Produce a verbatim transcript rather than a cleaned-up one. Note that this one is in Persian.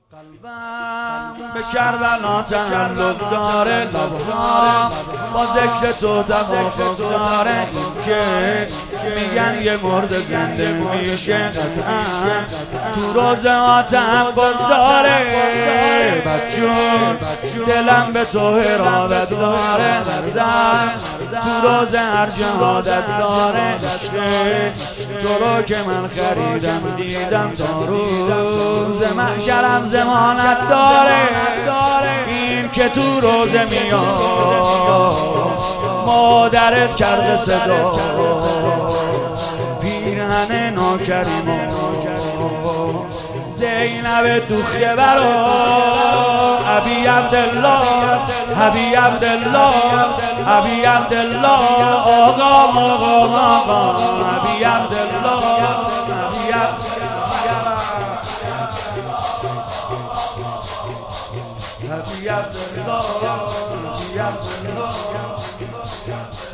قلبم به کربلا تعلق داره، لبها با ذکر تو توافق داره. این که میگن یه مرد زنده میشه قطعا تو روزه ها تحقق داره. بچون دلم به تو ارادت داره، دردم تو روزه هر جهادت داره. تو رو که من خریدم دیدم تا روز محشرم زمانت داره. این که تو روزه میاد مادرت کرده صدا، پیرهن ناکریم زینب دوخیه برا ابی عبدالله، ابی عبدالله، ابی عبدالله، آقا آقا آقا ابی عبدالله، ابی عبدالله، ابی عبدالله.